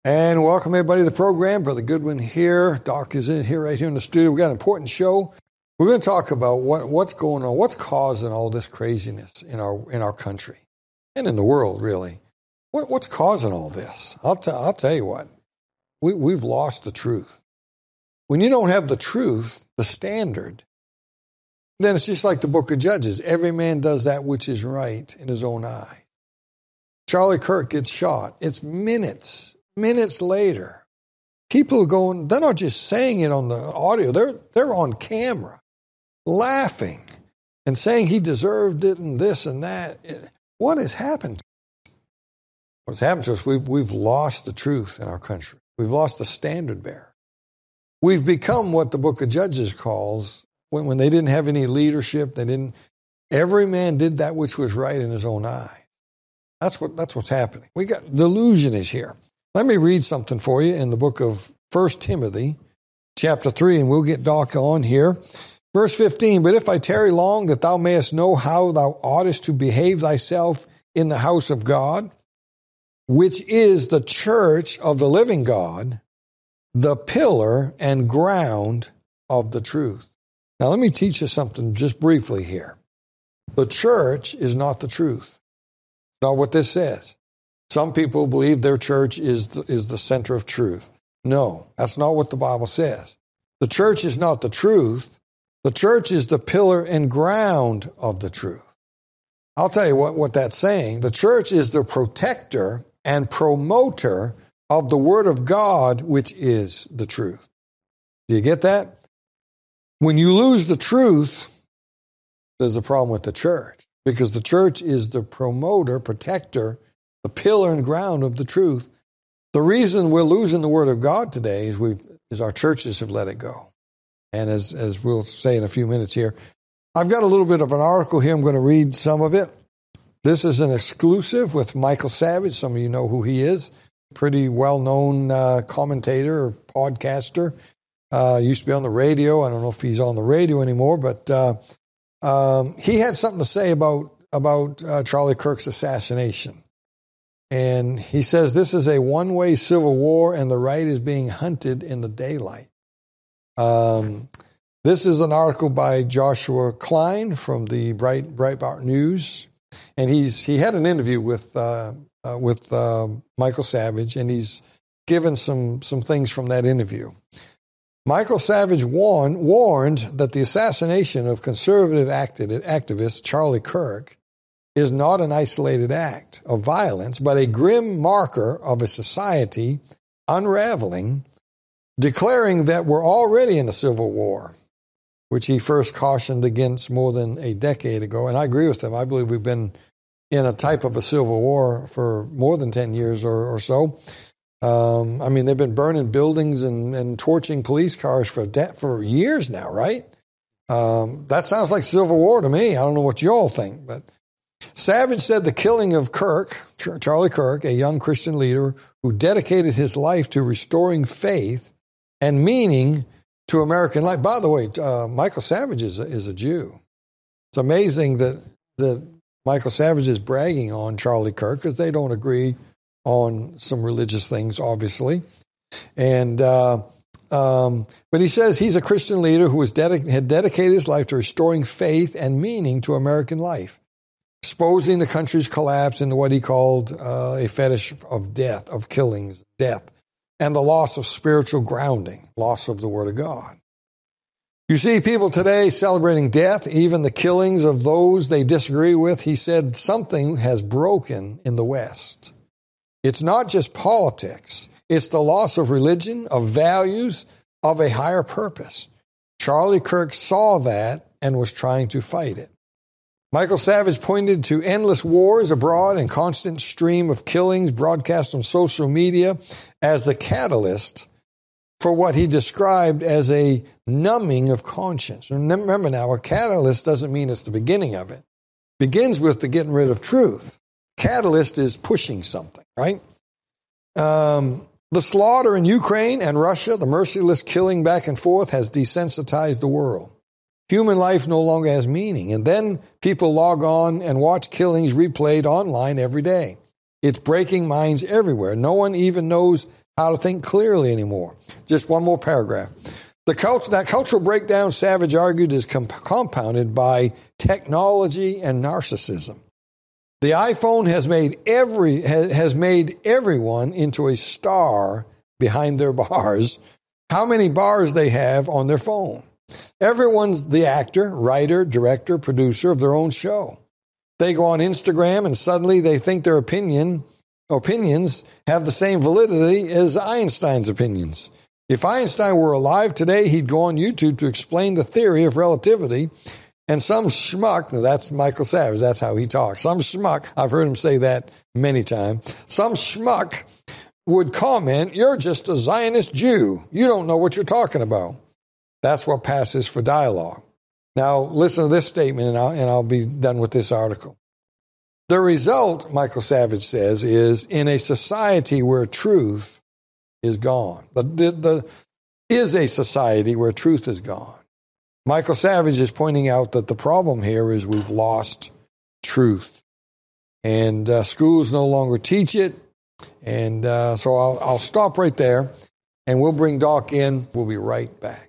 And welcome everybody to the program. Brother Goodwin here. Doc is right here in the studio. We've got an important show. We're going to talk about what's going on, what's causing all this craziness in our country and in the world, really. What's causing all this? I'll tell you what. We've lost the truth. When you don't have the truth, the standard, then it's just like the book of Judges. Every man does that which is right in his own eye. Charlie Kirk gets shot. It's minutes later. People are going, they're not just saying it on the audio, they're on camera, laughing and saying he deserved it and this and that. What has happened? What's happened to us? We've lost the truth in our country. We've lost the standard bearer. We've become what the book of Judges calls, when they didn't have any leadership, every man did that which was right in his own eye. That's what's happening. Delusion is here. Let me read something for you in the book of 1 Timothy, chapter 3, and we'll get Doc on here. Verse 15, but if I tarry long, that thou mayest know how thou oughtest to behave thyself in the house of God, which is the church of the living God, the pillar and ground of the truth. Now let me teach you something just briefly here. The church is not the truth. Not what this says. Some people believe their church is the center of truth. No, that's not what the Bible says. The church is not the truth. The church is the pillar and ground of the truth. I'll tell you what that's saying. The church is the protector and promoter of the Word of God, which is the truth. Do you get that? When you lose the truth, there's a problem with the church, because the church is the promoter, protector, the pillar and ground of the truth. The reason we're losing the Word of God today is our churches have let it go. And as we'll say in a few minutes here, I've got a little bit of an article here. I'm going to read some of it. This is an exclusive with Michael Savage. Some of you know who he is. Pretty well-known commentator or podcaster. Used to be on the radio. I don't know if he's on the radio anymore, but he had something to say about Charlie Kirk's assassination. And he says this is a one-way civil war and the right is being hunted in the daylight. This is an article by Joshua Klein from the Breitbart News. And he had an interview with Michael Savage, and he's given some things from that interview. Michael Savage warned that the assassination of conservative activist Charlie Kirk is not an isolated act of violence, but a grim marker of a society unraveling, declaring that we're already in a civil war, which he first cautioned against more than a decade ago. And I agree with him. I believe we've been in a type of a civil war for more than 10 years or so. They've been burning buildings and torching police cars for years now, right? That sounds like civil war to me. I don't know what you all think, but Savage said the killing of Charlie Kirk, a young Christian leader who dedicated his life to restoring faith and meaning to American life. By the way, Michael Savage is a Jew. It's amazing that Michael Savage is bragging on Charlie Kirk because they don't agree on some religious things, obviously. And but he says he's a Christian leader who had dedicated his life to restoring faith and meaning to American life, exposing the country's collapse into what he called a fetish of death, of killings, death, and the loss of spiritual grounding, loss of the Word of God. You see people today celebrating death, even the killings of those they disagree with. He said something has broken in the West. It's not just politics. It's the loss of religion, of values, of a higher purpose. Charlie Kirk saw that and was trying to fight it. Michael Savage pointed to endless wars abroad and constant stream of killings broadcast on social media as the catalyst for what he described as a numbing of conscience. Remember now, a catalyst doesn't mean it's the beginning of it. It begins with the getting rid of truth. Catalyst is pushing something, right? The slaughter in Ukraine and Russia, the merciless killing back and forth has desensitized the world. Human life no longer has meaning. And then people log on and watch killings replayed online every day. It's breaking minds everywhere. No one even knows how to think clearly anymore. Just one more paragraph. That cultural breakdown, Savage argued, is compounded by technology and narcissism. The iPhone has made everyone into a star behind their bars. How many bars they have on their phone? Everyone's the actor, writer, director, producer of their own show. They go on Instagram and suddenly they think their opinions have the same validity as Einstein's opinions. If Einstein were alive today, he'd go on YouTube to explain the theory of relativity. And some schmuck, that's Michael Savage, that's how he talks. Some schmuck, I've heard him say that many times. Some schmuck would comment, "You're just a Zionist Jew. You don't know what you're talking about." That's what passes for dialogue. Now, listen to this statement, and I'll be done with this article. The result, Michael Savage says, is in a society where truth is gone. Is a society where truth is gone. Michael Savage is pointing out that the problem here is we've lost truth. And schools no longer teach it. And so I'll stop right there, and we'll bring Doc in. We'll be right back.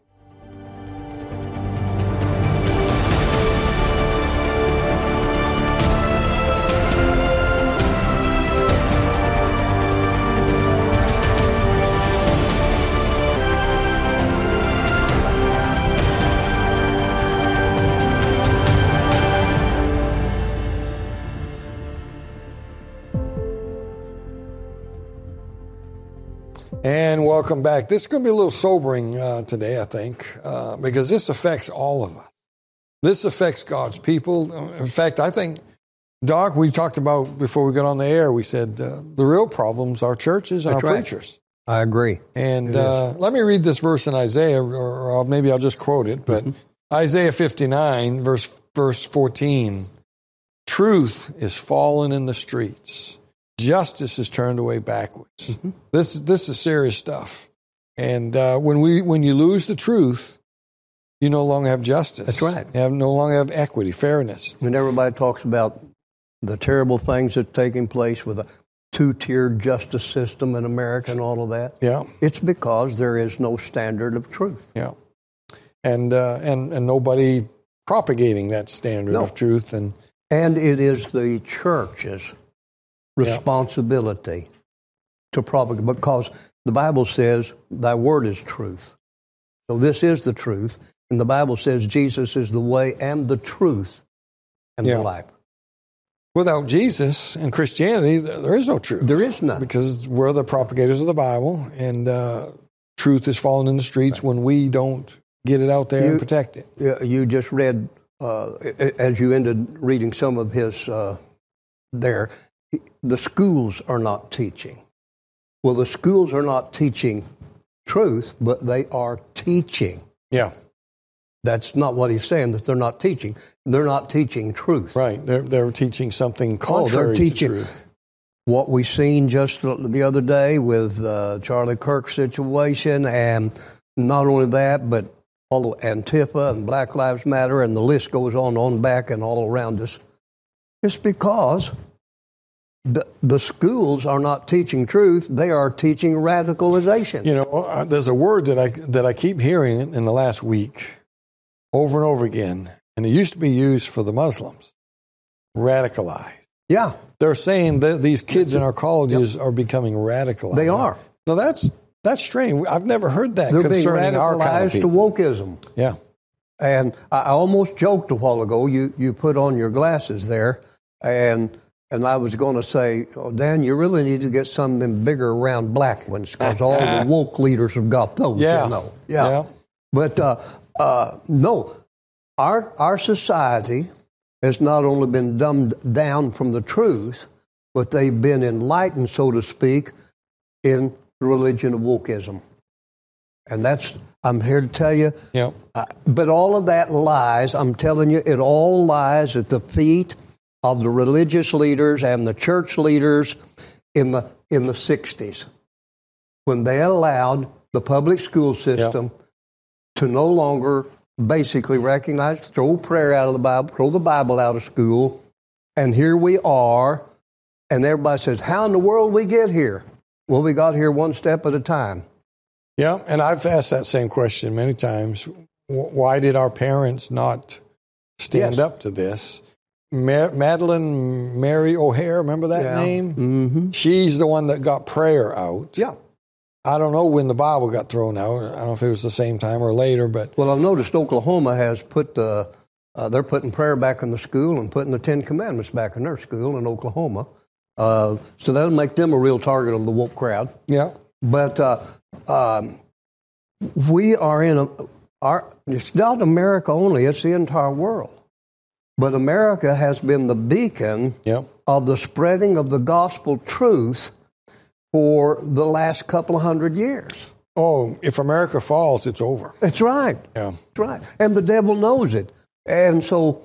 And welcome back. This is going to be a little sobering today, I think, because this affects all of us. This affects God's people. In fact, I think, Doc, we talked about before we got on the air, we said the real problems are churches and preachers. I agree. And let me read this verse in Isaiah, or maybe I'll just quote it, but Isaiah 59, verse 14, "Truth is fallen in the streets. Justice is turned away backwards." Mm-hmm. This is serious stuff. And when you lose the truth, you no longer have justice. That's right. You no longer have equity, fairness. When everybody talks about the terrible things that are taking place with a two-tiered justice system in America and all of that, it's because there is no standard of truth. Yeah, and nobody propagating that standard of truth, and it is the church's responsibility to propagate, because the Bible says thy word is truth. So this is the truth, and the Bible says Jesus is the way and the truth and the life. Without Jesus and Christianity, there is no truth. There is none. Because we're the propagators of the Bible, and truth is falling in the streets when we don't get it out there and protect it. You just read, as you ended reading some of his there, the schools are not teaching. Well, the schools are not teaching truth, but they are teaching. Yeah. That's not what he's saying, that they're not teaching. They're not teaching truth. Right. They're teaching something contrary to truth. What we seen just the other day with Charlie Kirk's situation, and not only that, but all Antifa and Black Lives Matter, and the list goes on back and all around us. It's because the schools are not teaching truth; they are teaching radicalization. You know, there's a word that I keep hearing in the last week, over and over again, and it used to be used for the Muslims. Radicalized. Yeah, they're saying that these kids in our colleges are becoming radicalized. They are. No, that's strange. I've never heard that They're concerning being our kind of people. to wokeism. Yeah, and I almost joked a while ago. You put on your glasses there, and I was going to say, Dan, you really need to get some of them bigger round black ones, because all the woke leaders have got those. Yeah. You know. Yeah. But no, our society has not only been dumbed down from the truth, but they've been enlightened, so to speak, in the religion of wokeism. And I'm here to tell you, but all of that lies, I'm telling you, it all lies at the feet of the religious leaders and the church leaders in the 60s, when they allowed the public school system to no longer basically recognize, throw prayer out of the Bible, throw the Bible out of school, and here we are, And everybody says, how in the world we get here? Well, we got here one step at a time. Yeah, and I've asked that same question many times. Why did our parents not stand up to this? Madeline Mary O'Hare, remember that name? Mm-hmm. She's the one that got prayer out. Yeah. I don't know when the Bible got thrown out. I don't know if it was the same time or later, but... Well, I've noticed Oklahoma has put they're putting prayer back in the school and putting the Ten Commandments back in their school in Oklahoma. So that'll make them a real target of the woke crowd. Yeah. But we are it's not America only, it's the entire world. But America has been the beacon of the spreading of the gospel truth for the last couple of 100 years. Oh, if America falls, it's over. That's right. Yeah. That's right. And the devil knows it. And so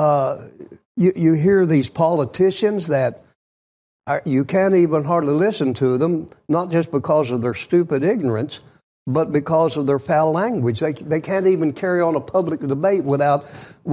you hear these politicians that you can't even hardly listen to them, not just because of their stupid ignorance, but because of their foul language. They can't even carry on a public debate without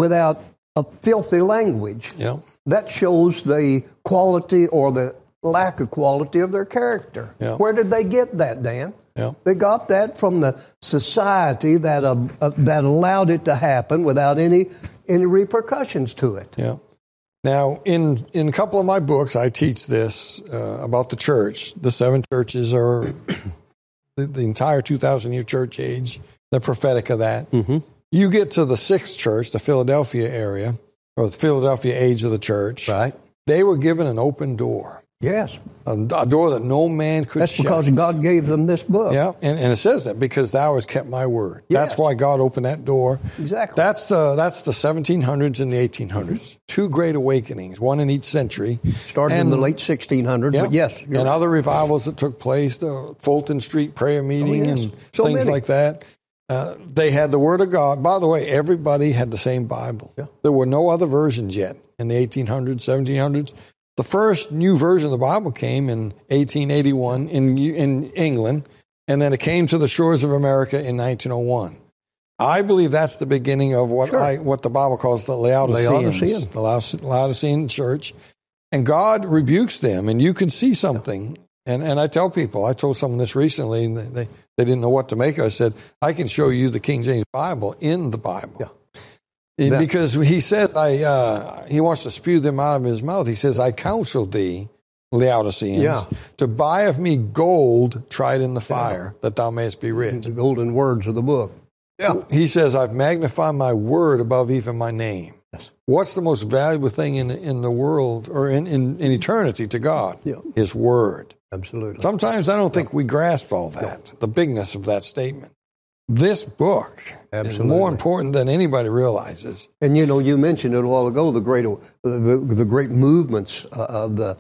a filthy language. Yeah. That shows the quality or the lack of quality of their character. Yeah. Where did they get that, Dan? Yeah. They got that from the society that allowed it to happen without any repercussions to it. Yeah. Now, in a couple of my books, I teach this about the church. The 7 churches are the entire 2,000-year church age. They're prophetic of that. Mm-hmm. You get to the 6th church, the Philadelphia area, or the Philadelphia age of the church. Right. They were given an open door. Yes. A door that no man could That's shut. because God gave them this book. Yeah, and it says that, because thou hast kept my word. Yes. That's why God opened that door. Exactly. That's the 1700s and the 1800s. Mm-hmm. 2 great awakenings, one in each century. Started in the late 1600s, but yes. And other revivals that took place, the Fulton Street prayer meeting and things like that. They had the Word of God. By the way, everybody had the same Bible. Yeah. There were no other versions yet in the 1800s, 1700s. The first new version of the Bible came in 1881 in England, and then it came to the shores of America in 1901. I believe that's the beginning of what the Bible calls the Laodiceans. The Laodicean church. And God rebukes them, and you can see something. And I tell people, I told someone this recently, and they didn't know what to make of it. I said, I can show you the King James Bible in the Bible. Yeah. Because he says, he wants to spew them out of his mouth. He says, I counsel thee, Laodiceans, to buy of me gold tried in the fire, that thou mayest be rich. The golden words of the book. Yeah. He says, I've magnified my word above even my name. Yes. What's the most valuable thing in the world, or in eternity to God? Yeah. His word. Absolutely. Sometimes I don't think we grasp all that, the bigness of that statement. This book is more important than anybody realizes. And you mentioned it a while ago, the great movements after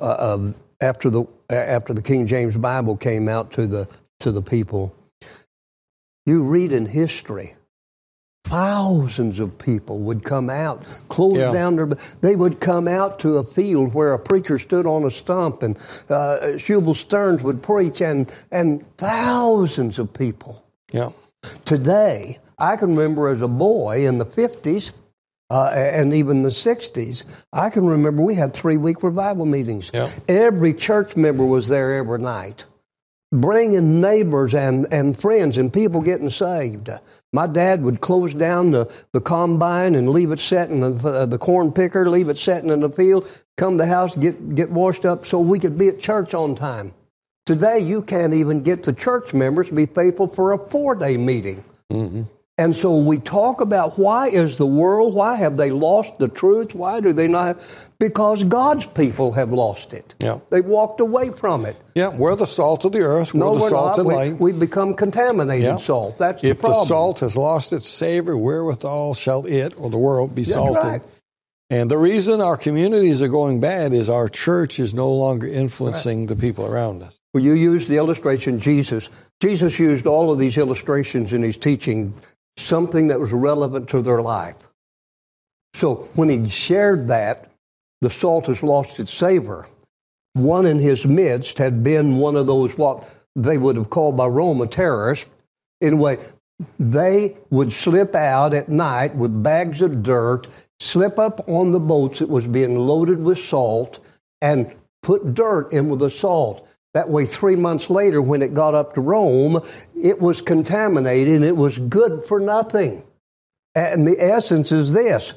the King James Bible came out to the people. You read in history, thousands of people would come out, they would come out to a field where a preacher stood on a stump, and Shubal Stearns would preach, and thousands of people. Yeah. Today, I can remember as a boy in the 50s and even the 60s, I can remember we had 3-week revival meetings. Yeah. Every church member was there every night, bringing neighbors and friends and people getting saved. My dad would close down the combine and leave it setting, the corn picker, leave it setting in the field, come to the house, get washed up so we could be at church on time. Today, you can't even get the church members to be faithful for a 4-day meeting. Mm-hmm. And so we talk about why have they lost the truth? Why do they not? Because God's people have lost it. Yeah. They've walked away from it. Yeah, we're the salt of the earth. We're the salt and light. We've become contaminated salt. That's the problem. If the salt has lost its savor, wherewithal shall it, or the world, be salted? Right. And the reason our communities are going bad is our church is no longer influencing the people around us. Well, you used the illustration Jesus. Jesus used all of these illustrations in his teaching, something that was relevant to their life. So when he shared that, the salt has lost its savor. One in his midst had been one of those, what they would have called by Rome, a terrorist. Anyway, they would slip out at night with bags of dirt, slip up on the boats that was being loaded with salt, and put dirt in with the salt. That way, 3 months later, when it got up to Rome, it was contaminated and it was good for nothing. And the essence is this.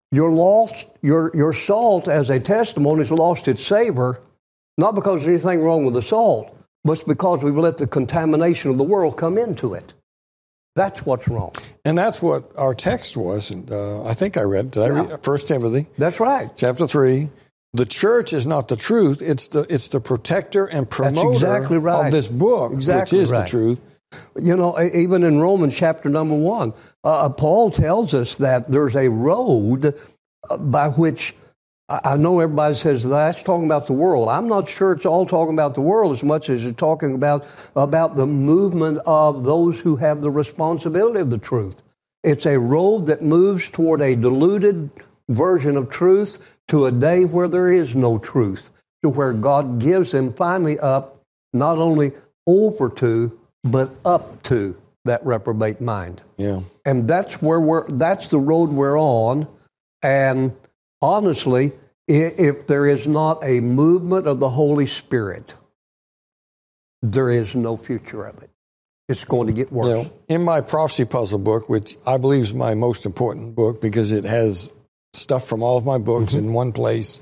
Your salt as a testimony has lost its savor, not because there's anything wrong with the salt, but it's because we've let the contamination of the world come into it. That's what's wrong. And that's what our text was. And I think I read. Did I read 1 Timothy? That's right. Chapter 3. The church is not the truth. It's the protector and promoter exactly right. of this book, which is the truth. You know, even in Romans chapter number 1, Paul tells us that there's a road by which, I know everybody says that's talking about the world. I'm not sure it's all talking about the world as much as it's talking about the movement of those who have the responsibility of the truth. It's a road that moves toward a diluted version of truth to a day where there is no truth, to where God gives them finally up, not only over to, but up to that reprobate mind. Yeah. And that's that's the road we're on. And honestly, if there is not a movement of the Holy Spirit, there is no future of it. It's going to get worse. You know, in my prophecy puzzle book, which I believe is my most important book because it has stuff from all of my books in one place,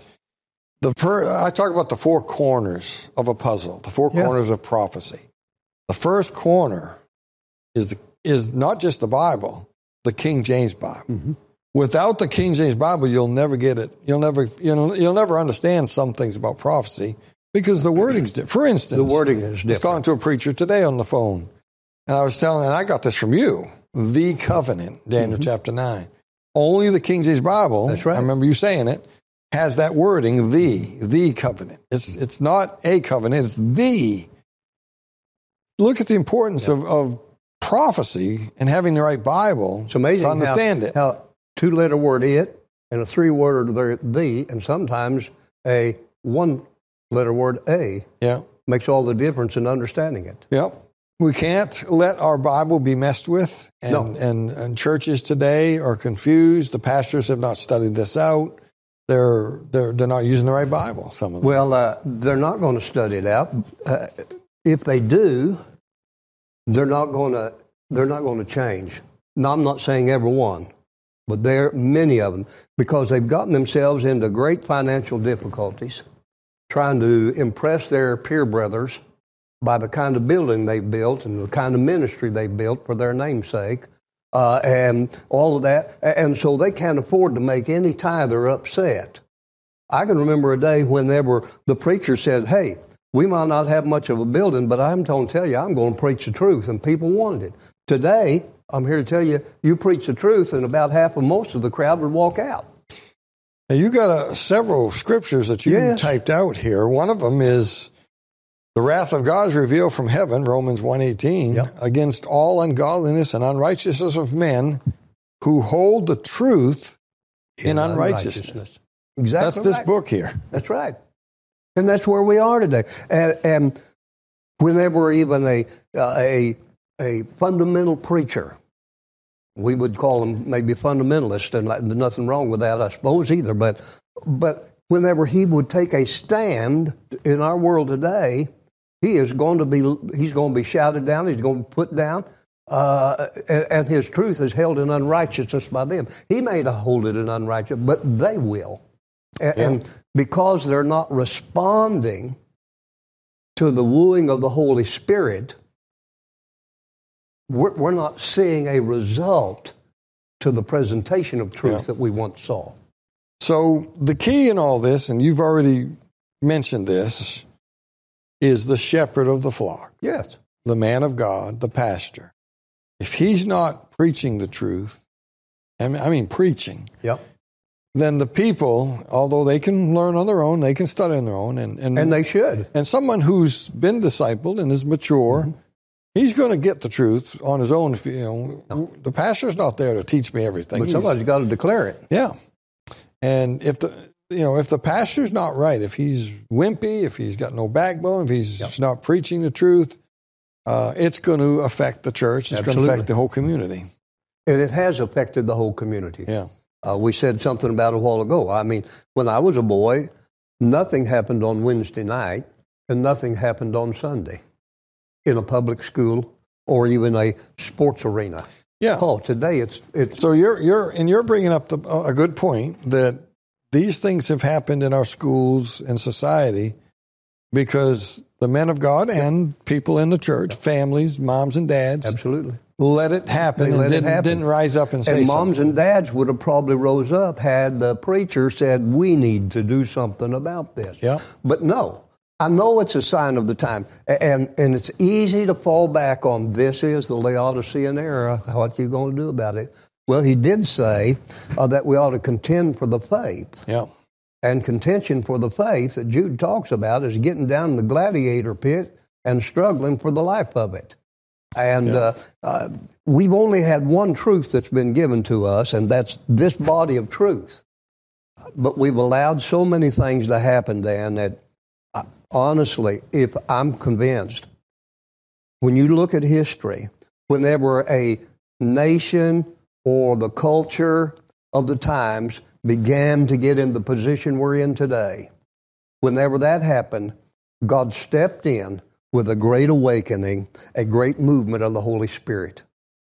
I talk about the four corners of a puzzle, the four corners of prophecy. The first corner is not just the Bible, the King James Bible. Mm-hmm. Without the King James Bible, you'll never get it. You'll never understand some things about prophecy because the wording's different. For instance, the wording is different. I was talking to a preacher today on the phone, and I was telling, and I got this from you, the covenant, Daniel chapter 9. Only the King James Bible, that's right. I remember you saying it, has that wording, the covenant. It's not a covenant, it's the. Look at the importance of prophecy and having the right Bible it's amazing to understand it. How two-letter word it and a three-word the, and sometimes a one-letter word a makes all the difference in understanding it. Yep. We can't let our Bible be messed with, and churches today are confused. The pastors have not studied this out. They're not using the right Bible, some of them. Well, they're not going to study it out. If they do, they're not going to change. Now, I'm not saying everyone, but there are many of them because they've gotten themselves into great financial difficulties trying to impress their peer brothers by the kind of building they've built and the kind of ministry they've built for their namesake, and all of that. And so they can't afford to make any tither upset. I can remember a day whenever the preacher said, hey, we might not have much of a building, but I'm going to tell you, I'm going to preach the truth, and people wanted it. Today, I'm here to tell you, you preach the truth, and about half of most of the crowd would walk out. Now, you got several scriptures that you typed out here. One of them is, the wrath of God is revealed from heaven, Romans 1:18, against all ungodliness and unrighteousness of men who hold the truth in unrighteousness. Exactly. That's this book here. That's right. And that's where we are today. And whenever even a fundamental preacher, we would call him maybe fundamentalist, and there's nothing wrong with that, I suppose, either. But whenever he would take a stand in our world today, he's going to be shouted down, he's going to be put down, and his truth is held in unrighteousness by them. He may not hold it in unrighteousness, but they will. And because they're not responding to the wooing of the Holy Spirit, we're not seeing a result to the presentation of truth that we once saw. So the key in all this, and you've already mentioned this, is the shepherd of the flock. Yes. The man of God, the pastor. If he's not preaching the truth, I mean preaching, then the people, although they can learn on their own, they can study on their own. And they should. And someone who's been discipled and is mature, he's going to get the truth on his own. The pastor's not there to teach me everything. But somebody's got to declare it. Yeah. And if the pastor's not right, if he's wimpy, if he's got no backbone, if he's not preaching the truth, it's going to affect the church. It's going to affect the whole community. And it has affected the whole community. Yeah. We said something about it a while ago. I mean, when I was a boy, nothing happened on Wednesday night and nothing happened on Sunday in a public school or even a sports arena. Yeah. Oh, today it's. So you're bringing up a good point that these things have happened in our schools and society because the men of God and people in the church, families, moms and dads, absolutely let it happen and didn't rise up and say something. And moms and dads would have probably rose up had the preacher said, we need to do something about this. Yeah. But no, I know it's a sign of the time. And it's easy to fall back on this is the Laodicean era. What are you going to do about it? Well, he did say that we ought to contend for the faith. Yeah. And contention for the faith that Jude talks about is getting down in the gladiator pit and struggling for the life of it. And we've only had one truth that's been given to us, and that's this body of truth. But we've allowed so many things to happen, Dan, that honestly, if I'm convinced, when you look at history, whenever a nation or the culture of the times began to get in the position we're in today, whenever that happened, God stepped in with a great awakening, a great movement of the Holy Spirit.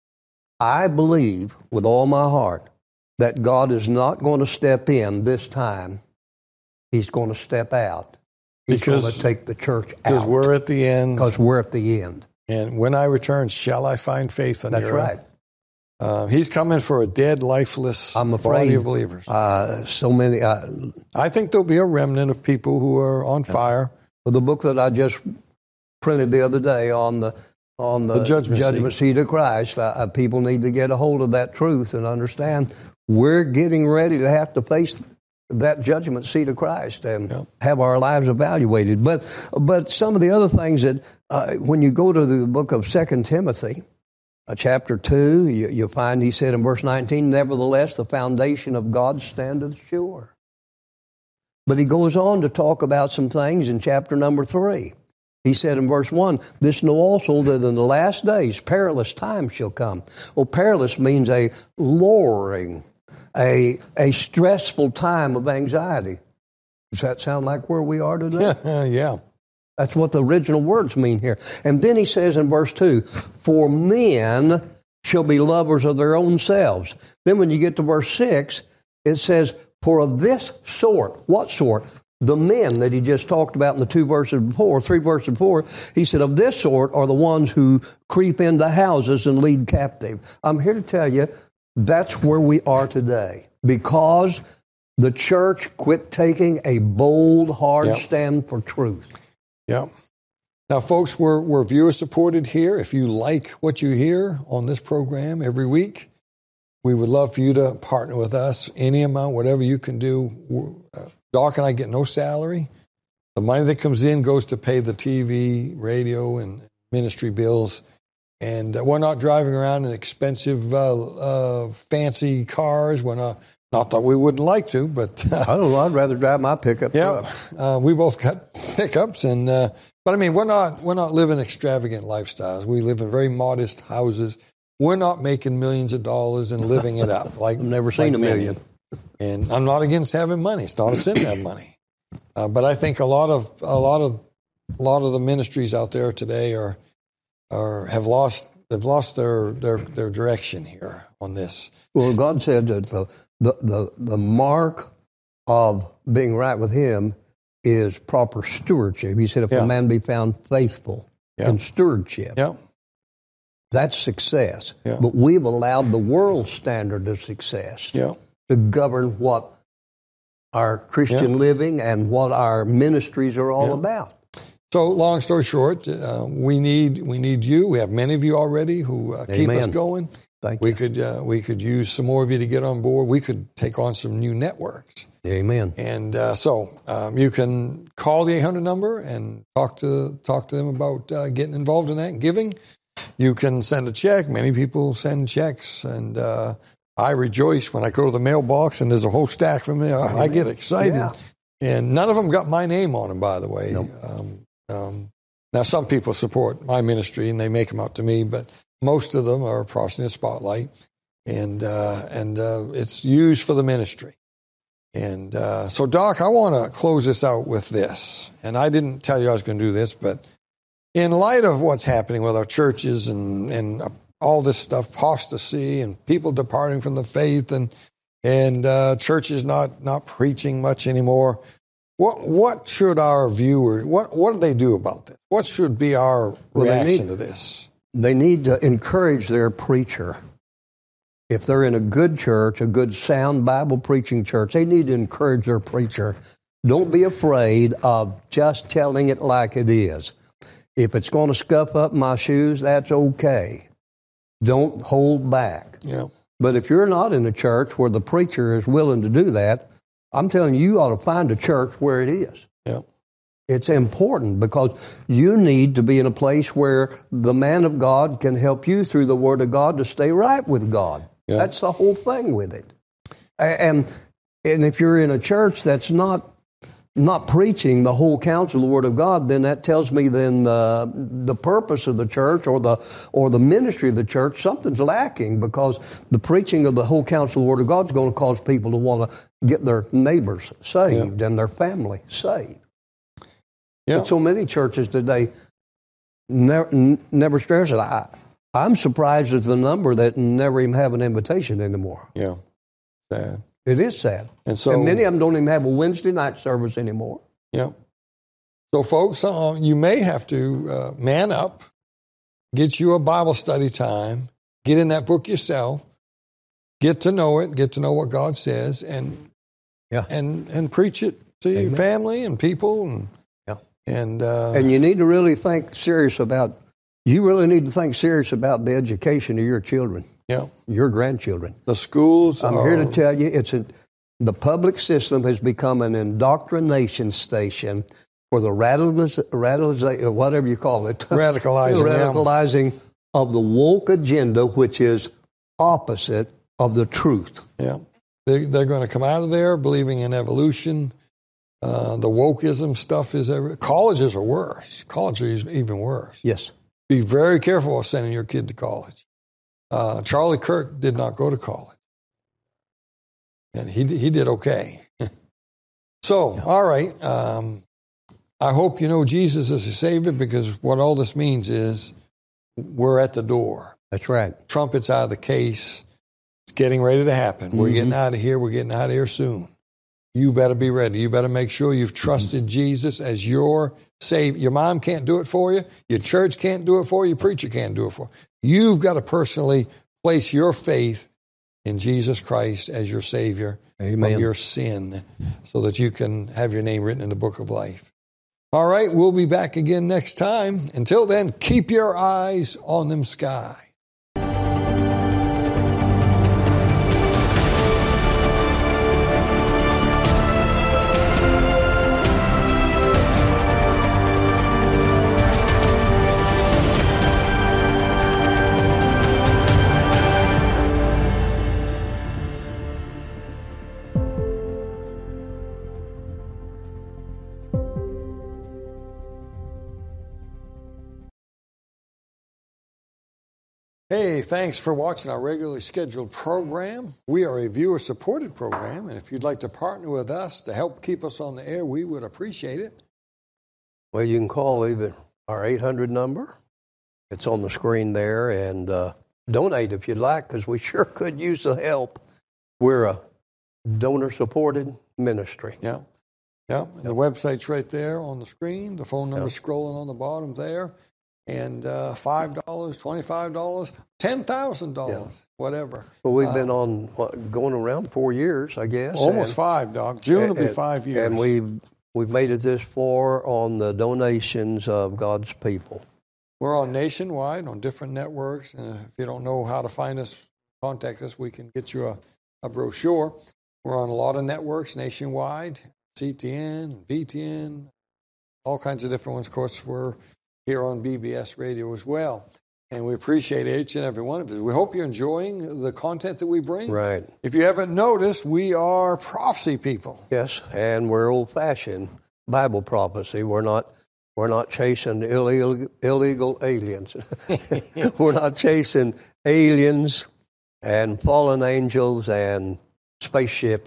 I believe with all my heart that God is not going to step in this time. He's going to step out. He's going to take the church out. Because we're at the end. Because we're at the end. And when I return, shall I find faith on That's the earth? right. He's coming for a dead, lifeless body of believers. So many. I think there'll be a remnant of people who are on fire. The book that I just printed the other day on the judgment seat of Christ, people need to get a hold of that truth and understand we're getting ready to have to face that judgment seat of Christ and have our lives evaluated. But some of the other things that when you go to the book of 2 Timothy, chapter 2, you'll find he said in verse 19, nevertheless, the foundation of God standeth sure. But he goes on to talk about some things in chapter number 3. He said in verse 1, this know also that in the last days perilous times shall come. Well, perilous means a lowering, a stressful time of anxiety. Does that sound like where we are today? Yeah. That's what the original words mean here. And then he says in verse 2, for men shall be lovers of their own selves. Then when you get to verse 6, it says, for of this sort, what sort? The men that he just talked about in the 3 verses before, he said, of this sort are the ones who creep into houses and lead captive. I'm here to tell you, that's where we are today. Because the church quit taking a bold, hard stand for truth. Yeah. Now, folks, we're viewer-supported here. If you like what you hear on this program every week, we would love for you to partner with us. Any amount, whatever you can do. Doc and I get no salary. The money that comes in goes to pay the TV, radio, and ministry bills. And we're not driving around in expensive, fancy cars. We're not that we wouldn't like to, but... I don't know. I'd rather drive my pickup truck. We both got pickups. But I mean, we're not living extravagant lifestyles. We live in very modest houses. We're not making millions of dollars and living it up. I've never seen a million. And I'm not against having money. It's not a sin to have money. But I think a lot of the ministries out there today have lost their direction here on this. Well, God said that the mark of being right with Him is proper stewardship. He said, if a man be found faithful in stewardship, that's success. Yeah. But we've allowed the world standard of success to govern what our Christian living and what our ministries are all about. So, long story short, we need you. We have many of you already who keep us going. Thank you. We could use some more of you to get on board. We could take on some new networks. Amen. And so you can call the 800 number and talk to them about getting involved in that and giving. You can send a check. Many people send checks, and I rejoice when I go to the mailbox and there's a whole stack from there. I get excited. Yeah. And none of them got my name on them, by the way. Nope. Now, some people support my ministry and they make them out to me, but most of them are crossing the spotlight, and it's used for the ministry. And so, Doc, I want to close this out with this. And I didn't tell you I was going to do this, but in light of what's happening with our churches and all this stuff, apostasy and people departing from the faith and churches not preaching much anymore, what should our viewers, what do they do about this? What should be our reaction to this? They need to encourage their preacher. If they're in a good church, a good sound Bible preaching church, they need to encourage their preacher. Don't be afraid of just telling it like it is. If it's going to scuff up my shoes, that's okay. Don't hold back. Yeah. But if you're not in a church where the preacher is willing to do that, I'm telling you, you ought to find a church where it is. Yeah. It's important because you need to be in a place where the man of God can help you through the Word of God to stay right with God. Yeah. That's the whole thing with it. And if you're in a church that's not preaching the whole counsel of the Word of God, then that tells me then the purpose of the church or the ministry of the church, something's lacking, because the preaching of the whole counsel of the Word of God is going to cause people to want to get their neighbors saved and their family saved. Yeah. But so many churches today never stress it. I'm surprised at the number that never even have an invitation anymore. Yeah, sad. It is sad. And many of them don't even have a Wednesday night service anymore. Yeah. So, folks, you may have to man up, get you a Bible study time, get in that book yourself, get to know it, get to know what God says, and preach it to your family and people. And you need to really think serious about. You really need to think serious about the education of your children. Yeah, your grandchildren. The schools. I'm here to tell you, the public system has become an indoctrination station for the radicalization, whatever you call it, radicalizing of the woke agenda, which is opposite of the truth. Yeah, they're going to come out of there believing in evolution. The wokeism stuff is colleges are worse. Colleges are even worse. Yes. Be very careful of sending your kid to college. Charlie Kirk did not go to college, and he did okay. So, all right, I hope you know Jesus as a Savior, because what all this means is we're at the door. That's right. Trumpet's out of the case. It's getting ready to happen. Mm-hmm. We're getting out of here. We're getting out of here soon. You better be ready. You better make sure you've trusted Jesus as your Savior. Your mom can't do it for you. Your church can't do it for you. Your preacher can't do it for you. You've got to personally place your faith in Jesus Christ as your Savior from your sin, so that you can have your name written in the book of life. All right, we'll be back again next time. Until then, keep your eyes on them skies. Hey, thanks for watching our regularly scheduled program. We are a viewer-supported program, and if you'd like to partner with us to help keep us on the air, we would appreciate it. Well, you can call either our 800 number. It's on the screen there, and donate if you'd like, because we sure could use the help. We're a donor-supported ministry. Yeah. The website's right there on the screen. The phone number's scrolling on the bottom there. And $5, $25, $10,000, whatever. Well, we've been on going around 4 years, I guess. Almost 5, Doc. June will be 5 years. And we've made it this far on the donations of God's people. We're on nationwide on different networks, and if you don't know how to find us, contact us. We can get you a brochure. We're on a lot of networks nationwide, CTN, VTN, all kinds of different ones. Of course, we're here on BBS Radio as well. And we appreciate each and every one of you. We hope you're enjoying the content that we bring. Right. If you haven't noticed, we are prophecy people. Yes, and we're old-fashioned Bible prophecy. We're not chasing illegal aliens. We're not chasing aliens and fallen angels and spaceships.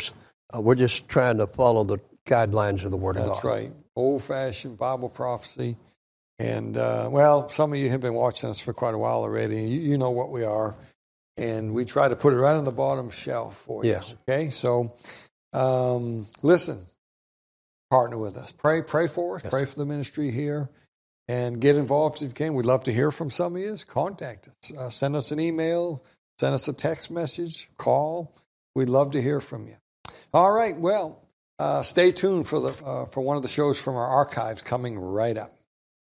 We're just trying to follow the guidelines of the Word of God. That's right. Old-fashioned Bible prophecy. And, well, some of you have been watching us for quite a while already. You know what we are. And we try to put it right on the bottom shelf for you. Yes. Okay? So, listen. Partner with us. Pray for us. Yes. Pray for the ministry here. And get involved if you can. We'd love to hear from some of you. Contact us. Send us an email. Send us a text message. Call. We'd love to hear from you. All right. Well, stay tuned for one of the shows from our archives coming right up.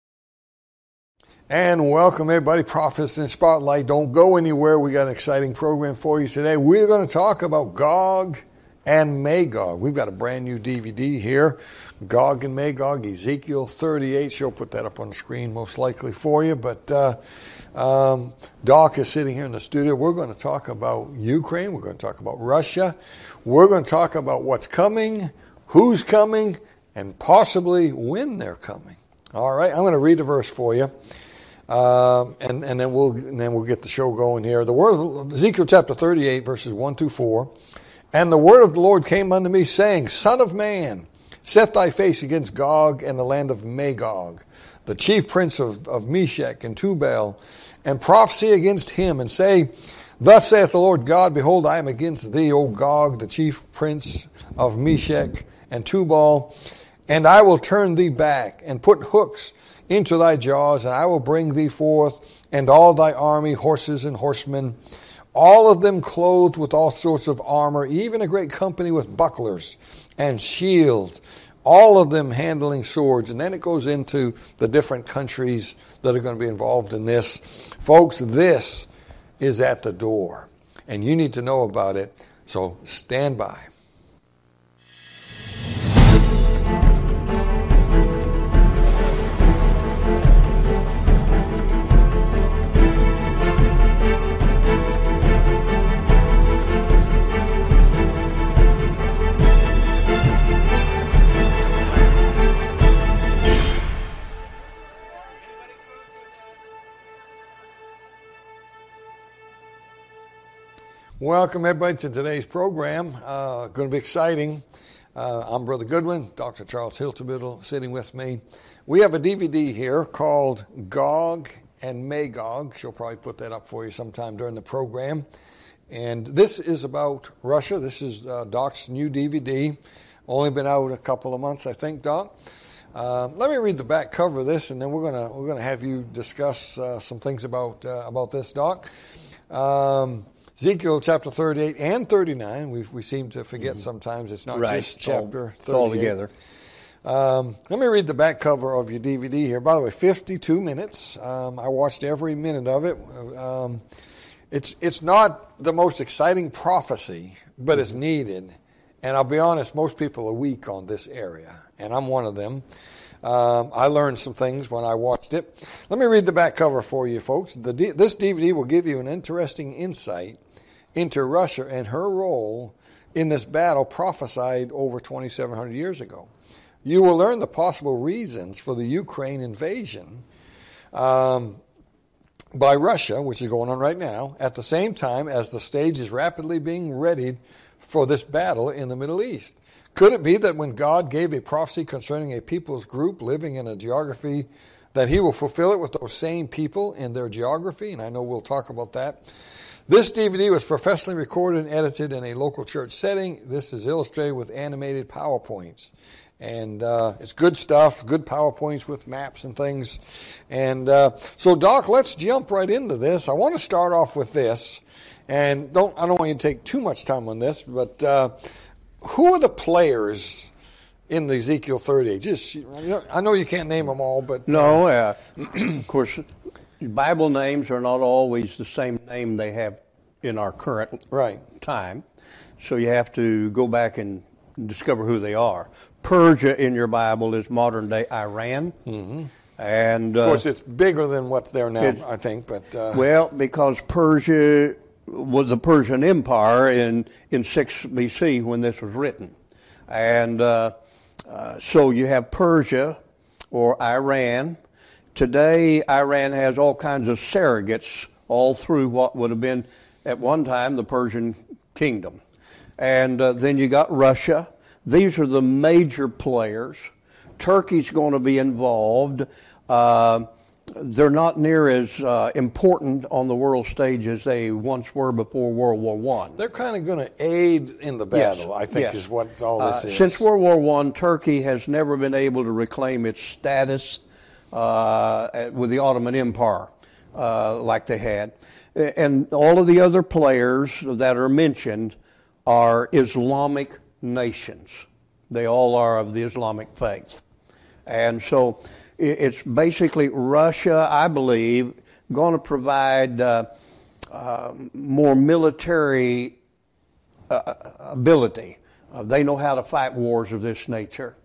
And welcome, everybody. Prophets in Spotlight. Don't go anywhere. We got an exciting program for you today. We're going to talk about Gog and Magog. We've got a brand new DVD here, Gog and Magog, Ezekiel 38. She'll put that up on the screen most likely for you. But Doc is sitting here in the studio. We're going to talk about Ukraine. We're going to talk about Russia. We're going to talk about what's coming, who's coming, and possibly when they're coming. All right, I'm going to read a verse for you. And then we'll get the show going here. The word of Ezekiel chapter 38, verses 1 through 4. And the word of the Lord came unto me, saying, Son of man, set thy face against Gog and the land of Magog, the chief prince of Meshech and Tubal, and prophesy against him, and say, Thus saith the Lord God, Behold, I am against thee, O Gog, the chief prince of Meshech and Tubal, and I will turn thee back, and put hooks into thy jaws, and I will bring thee forth, and all thy army, horses and horsemen, all of them clothed with all sorts of armor, even a great company with bucklers and shields, all of them handling swords. And then it goes into the different countries that are going to be involved in this. Folks, this is at the door, and you need to know about it, so stand by. Welcome, everybody, to today's program. Going to be exciting. I'm Brother Goodwin, Dr. Charles Hilterbiddle sitting with me. We have a DVD here called Gog and Magog. She'll probably put that up for you sometime during the program. And this is about Russia. This is Doc's new DVD. Only been out a couple of months, I think, Doc. Let me read the back cover of this, and then we're gonna have you discuss some things about this, Doc. Ezekiel chapter 38 and 39, we seem to forget sometimes it's not just chapter 38. It's all together. Let me read the back cover of your DVD here. By the way, 52 minutes. I watched every minute of it. It's not the most exciting prophecy, but it's needed. And I'll be honest, most people are weak on this area, and I'm one of them. I learned some things when I watched it. Let me read the back cover for you, folks. This DVD will give you an interesting insight into Russia and her role in this battle prophesied over 2,700 years ago. You will learn the possible reasons for the Ukraine invasion by Russia, which is going on right now, at the same time as the stage is rapidly being readied for this battle in the Middle East. Could it be that when God gave a prophecy concerning a people's group living in a geography, that he will fulfill it with those same people in their geography? And I know we'll talk about that. This DVD was professionally recorded and edited in a local church setting. This is illustrated with animated PowerPoints. And it's good stuff, good PowerPoints with maps and things. And so, Doc, let's jump right into this. I want to start off with this. And I don't want you to take too much time on this, but who are the players in the Ezekiel 38? Just, I know you can't name them all, but... No, of course... Bible names are not always the same name they have in our current time. So you have to go back and discover who they are. Persia in your Bible is modern-day Iran. Mm-hmm. And of course, it's bigger than what's there now, I think. But well, because Persia was the Persian Empire in 6 B.C. when this was written. And so you have Persia or Iran. Today, Iran has all kinds of surrogates all through what would have been, at one time, the Persian kingdom. and then you got Russia. These are the major players. Turkey's going to be involved. They're not near as important on the world stage as they once were before World War I. They're kind of going to aid in the battle, yes, I think, yes, is what all this is. Since World War I, Turkey has never been able to reclaim its status with the Ottoman Empire like they had. And all of the other players that are mentioned are Islamic nations. They all are of the Islamic faith. And so it's basically Russia, I believe, going to provide more military ability. They know how to fight wars of this nature.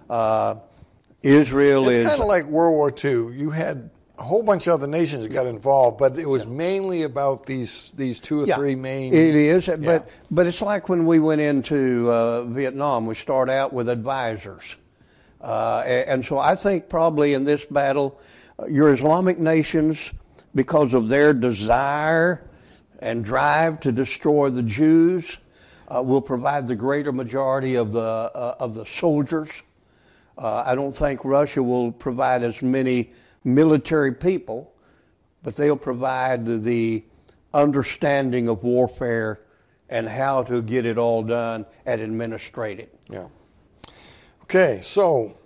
Israel is... It's kind of like World War II. You had a whole bunch of other nations that got involved, but it was mainly about these two or three main... It is, but it's like when we went into Vietnam. We start out with advisors. And so I think probably in this battle, your Islamic nations, because of their desire and drive to destroy the Jews, will provide the greater majority of the soldiers. I don't think Russia will provide as many military people, but they'll provide the understanding of warfare and how to get it all done and administrate it. Yeah. Okay, so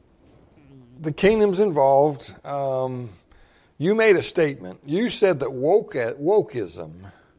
the kingdom's involved. You made a statement. You said that wokeism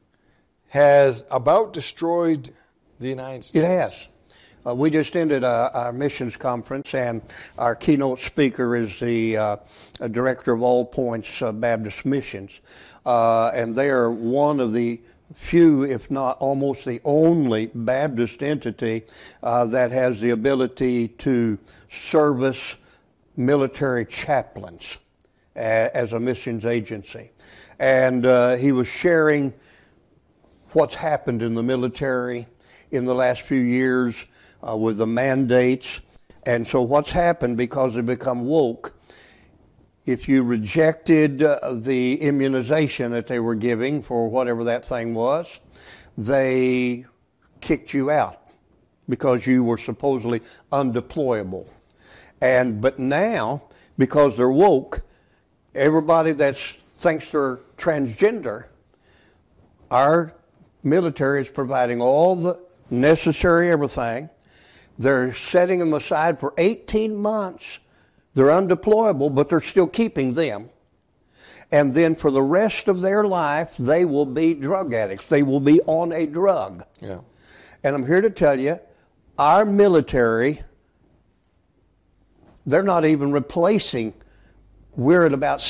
has about destroyed the United States. It has. We just ended our missions conference, and our keynote speaker is the director of All Points Baptist Missions. And they are one of the few, if not almost the only Baptist entity that has the ability to service military chaplains as a missions agency. And he was sharing what's happened in the military in the last few years with the mandates. And so what's happened, because they become woke, if you rejected the immunization that they were giving for whatever that thing was, they kicked you out because you were supposedly undeployable. But now, because they're woke, everybody that thinks they're transgender, our military is providing all the necessary everything. They're setting them aside for 18 months. They're undeployable, but they're still keeping them. And then for the rest of their life, they will be drug addicts. They will be on a drug. Yeah. And I'm here to tell you, our military, they're not even replacing. We're at about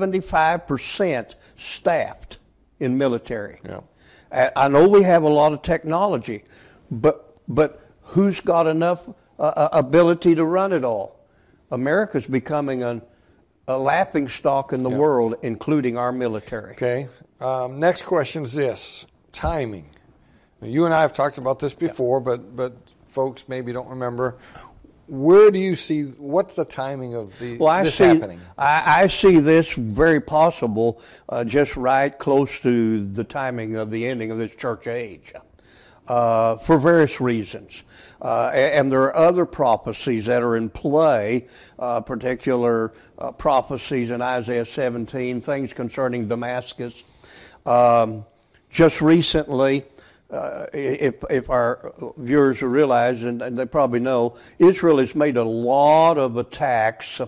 75% staffed in military. Yeah. I know we have a lot of technology, but who's got enough ability to run it all? America's becoming a laughing stock in the world, including our military. Okay. Next question is this: timing. Now, you and I have talked about this before, but folks maybe don't remember. Where do you see, what's the timing of this happening? I see this very possible, just right close to the timing of the ending of this church age, for various reasons. And there are other prophecies that are in play, particular prophecies in Isaiah 17, things concerning Damascus. Just recently, if our viewers realize, and they probably know, Israel has made a lot of attacks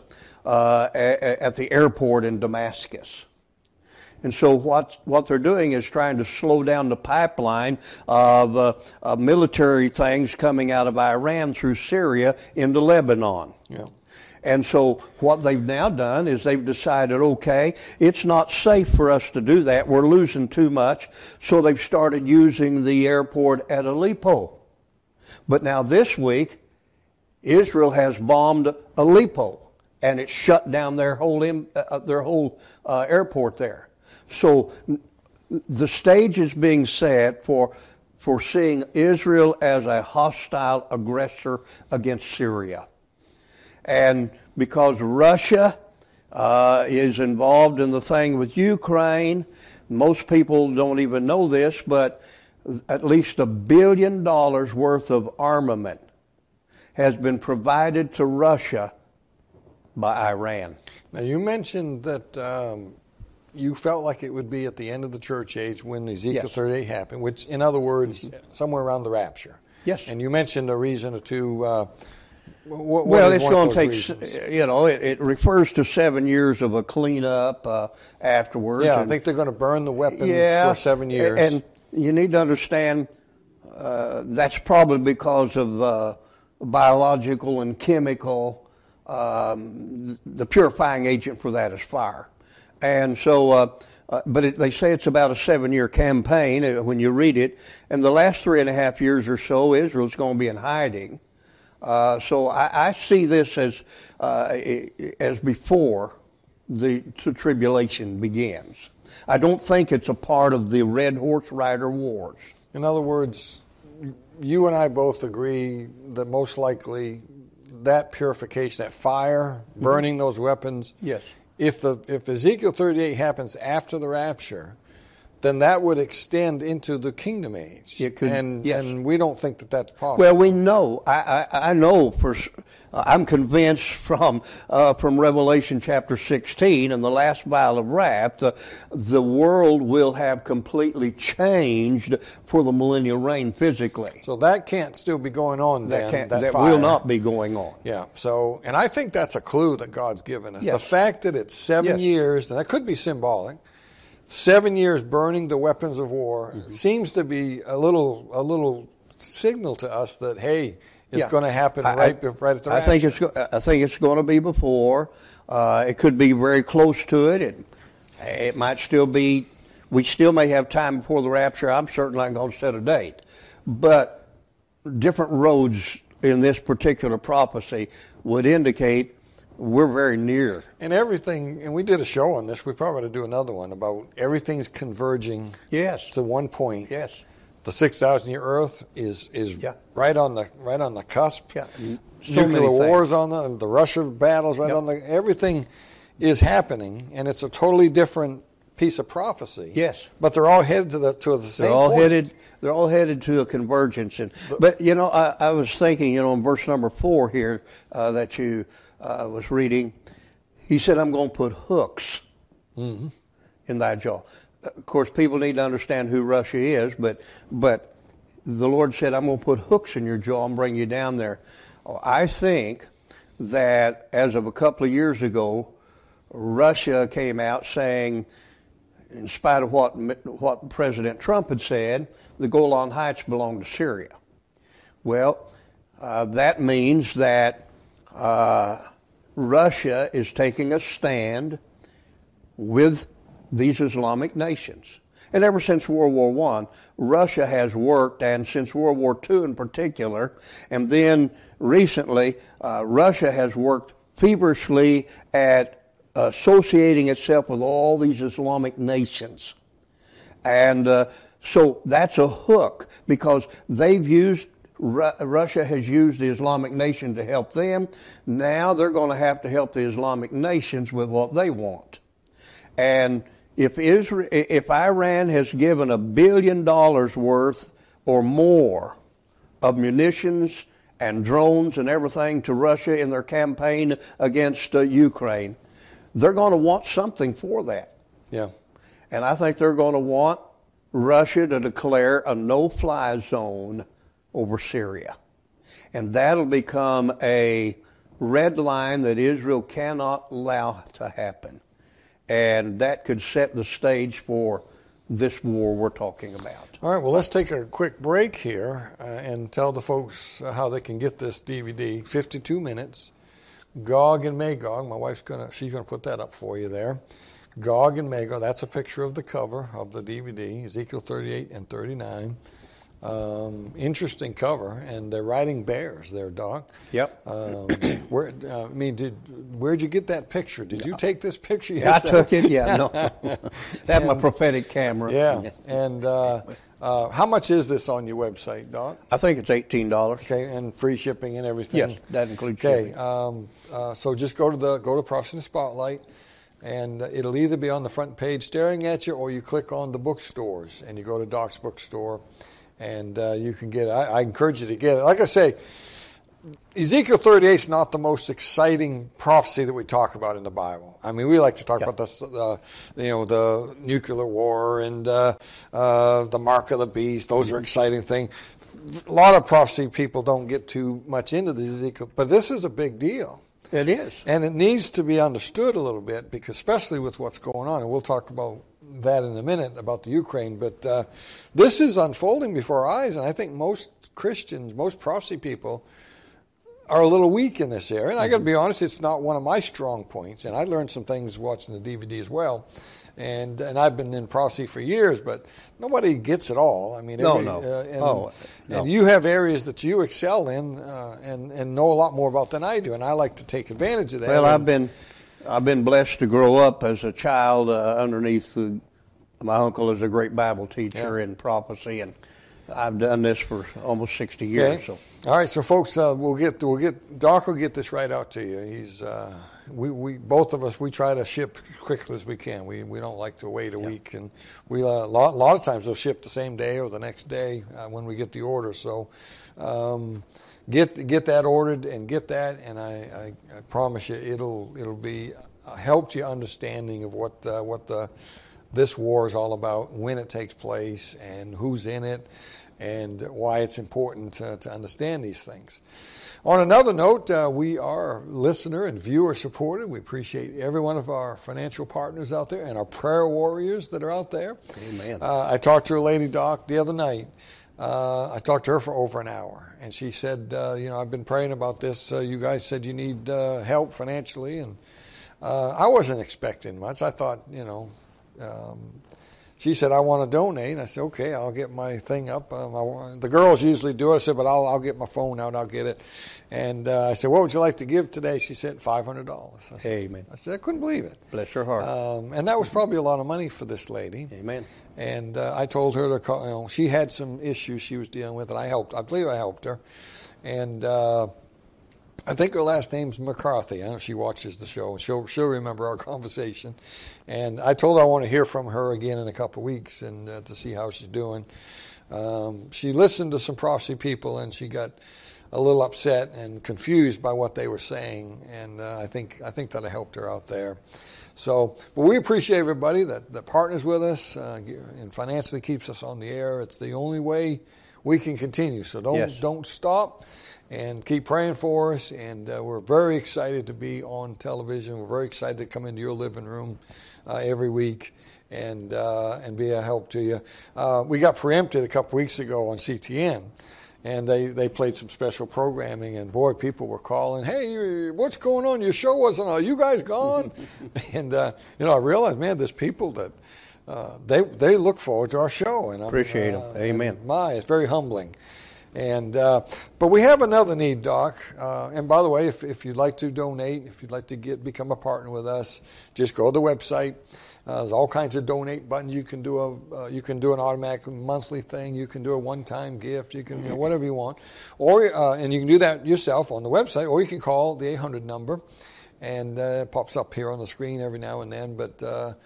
at the airport in Damascus. And so what they're doing is trying to slow down the pipeline of military things coming out of Iran through Syria into Lebanon. Yeah. And so what they've now done is they've decided, okay, it's not safe for us to do that. We're losing too much. So they've started using the airport at Aleppo. But now this week, Israel has bombed Aleppo, and it's shut down their whole airport there. So the stage is being set for seeing Israel as a hostile aggressor against Syria. And because Russia is involved in the thing with Ukraine, most people don't even know this, but at least $1 billion worth of armament has been provided to Russia by Iran. Now, you mentioned that you felt like it would be at the end of the church age when Ezekiel Yes. 38 happened, which, in other words, somewhere around the rapture. Yes. And you mentioned a reason or two. What Well, is it's one of going those to take, reasons? it refers to 7 years of a cleanup afterwards. Yeah, I And- think they're going to burn the weapons yeah, for 7 years. And you need to understand that's probably because of biological and chemical. The purifying agent for that is fire. And so, they say it's about a 7-year campaign when you read it. And the last 3.5 years or so, Israel's going to be in hiding. So I see this as before the tribulation begins. I don't think it's a part of the Red Horse Rider Wars. In other words, you and I both agree that most likely that purification, that fire, burning those weapons, Yes. if Ezekiel 38 happens after the rapture, then that would extend into the kingdom age. It could, and yes. we don't think that that's possible. Well, we know. I know I'm convinced from Revelation chapter 16 and the last vial of wrath, the world will have completely changed for the millennial reign physically. So that can't still be going on then. That fire. will not be going on. Yeah. So, and I think that's a clue that God's given us. Yes. The fact that it's 7 Yes. years, and that could be symbolic. 7 years burning the weapons of war seems to be a little signal to us that, hey, it's going to happen right at the rapture. I think it's going to be before. It could be very close to it. It might still be. We still may have time before the rapture. I'm certainly not going to set a date, but different roads in this particular prophecy would indicate we're very near. And everything, and we did a show on this. We probably ought to do another one about everything's converging. Yes. To one point. Yes. The 6,000-year Earth is Yeah. right on the cusp. Yeah. So Nuclear many wars on the Russia battles right Yep. on everything is happening, and it's a totally different piece of prophecy. Yes. But they're all headed to the same They're all point. They're all headed to a convergence. But I was thinking, in verse number 4 here that you was reading, he said, "I'm going to put hooks in thy jaw." Of course, people need to understand who Russia is, but the Lord said, "I'm going to put hooks in your jaw and bring you down there." I think that as of a couple of years ago, Russia came out saying, in spite of what President Trump had said, the Golan Heights belong to Syria. Well, that means that Russia is taking a stand with these Islamic nations. And ever since World War I, Russia has worked, and since World War II in particular, and then recently, Russia has worked feverishly at associating itself with all these Islamic nations. And so that's a hook, because Russia has used the Islamic nation to help them. Now they're going to have to help the Islamic nations with what they want. And if Iran has given $1 billion worth or more of munitions and drones and everything to Russia in their campaign against Ukraine, they're going to want something for that. Yeah. And I think they're going to want Russia to declare a no-fly zone over Syria. And that'll become a red line that Israel cannot allow to happen. And that could set the stage for this war we're talking about. All right, well, let's take a quick break here and tell the folks how they can get this DVD. 52 minutes. Gog and Magog. My wife's she's gonna put that up for you there. Gog and Magog. That's a picture of the cover of the DVD. Ezekiel 38 and 39. Interesting cover, and they're riding bears there, Doc. Yep. Where'd you get that picture? Did you take this picture I yourself? took it, yeah, no. That's my prophetic camera. Yeah, and how much is this on your website, Doc? I think it's $18. Okay, and free shipping and everything. Yes, that includes shipping. shipping. So just go to Prophecy Spotlight, and it'll either be on the front page staring at you, or you click on the bookstores and you go to Doc's Bookstore. And you can get it. I encourage you to get it. Like I say, Ezekiel 38 is not the most exciting prophecy that we talk about in the Bible. I mean, we like to talk about the nuclear war and the mark of the beast. Those are exciting things. A lot of prophecy people don't get too much into the Ezekiel, but this is a big deal. It is. And it needs to be understood a little bit, because especially with what's going on, and we'll talk about that in a minute about the Ukraine, but this is unfolding before our eyes, and I think most Christians, most prophecy people, are a little weak in this area. And I got to be honest, it's not one of my strong points, and I learned some things watching the DVD as well. And I've been in prophecy for years, but nobody gets it all. I mean, and you have areas that you excel in and know a lot more about than I do, and I like to take advantage of that. Well, I've been blessed to grow up as a child underneath my uncle is a great Bible teacher in prophecy, and I've done this for almost 60 years. Okay. So. All right, so folks, Doc will get this right out to you. He's we both of us, we try to ship quickly as we can. We don't like to wait a week, and we a lot of times they'll ship the same day or the next day when we get the order. So get that ordered and get that, and I promise you it'll be a help to your understanding of what this war is all about, when it takes place, and who's in it, and why it's important to understand these things. On another note, we are listener and viewer supported. We appreciate every one of our financial partners out there and our prayer warriors that are out there. Amen. I talked to a lady, Doc, the other night. I talked to her for over an hour, and she said, I've been praying about this. You guys said you need help financially, and I wasn't expecting much. I thought, she said, I want to donate. I said, okay, I'll get my thing up. The girls usually do it. I said, but I'll get my phone out. I'll get it. And I said, what would you like to give today? She said, $500. Amen. I said, I couldn't believe it. Bless her heart. And that was probably a lot of money for this lady. Amen. And I told her to call. She had some issues she was dealing with, and I believe I helped her. And I think her last name's McCarthy. I know she watches the show. She'll remember our conversation. And I told her I want to hear from her again in a couple of weeks and to see how she's doing. She listened to some prophecy people, and she got a little upset and confused by what they were saying. And I think that I helped her out there. So, but we appreciate everybody that partners with us and financially keeps us on the air. It's the only way we can continue. So don't stop. And keep praying for us, and we're very excited to be on television. We're very excited to come into your living room every week and be a help to you. We got preempted a couple weeks ago on CTN, and they played some special programming, and boy, people were calling, hey, what's going on? Your show wasn't on. Are you guys gone? And, I realized, man, there's people that they look forward to our show. And appreciate them. Amen. It's very humbling. And but we have another need, Doc. And by the way, if you'd like to donate, if you'd like to become a partner with us, just go to the website. There's all kinds of donate buttons. You can do an automatic monthly thing. You can do a one-time gift. You can whatever you want, or and you can do that yourself on the website, or you can call the 800 number. And it pops up here on the screen every now and then. But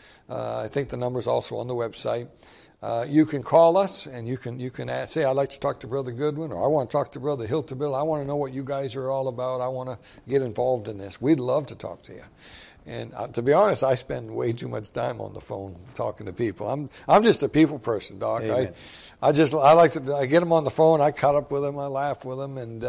I think the number's also on the website. You can call us, and you can ask, say, I'd like to talk to Brother Goodwin, or I want to talk to Brother Hilterbill. I want to know what you guys are all about. I want to get involved in this. We'd love to talk to you. And to be honest, I spend way too much time on the phone talking to people. I'm just a people person, Doc. Amen. I get them on the phone. I cut up with them. I laugh with them, and